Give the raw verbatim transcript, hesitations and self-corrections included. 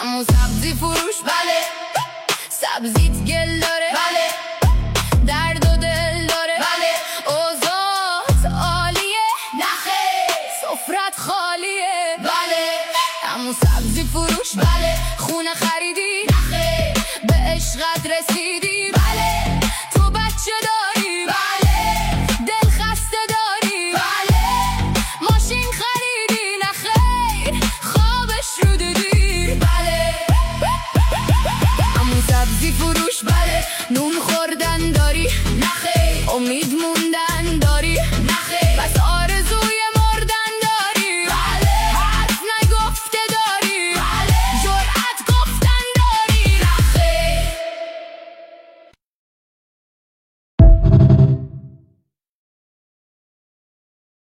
همون سبزی فروش بله، سبزیت گل داره بله، درد و دل داره بله، اوضاعت عالیه نخه سفرت خالیه بله، همون سبزی فروش بله، خونه خریدی نخه به عشقت رسیدی بله، تو بچه دار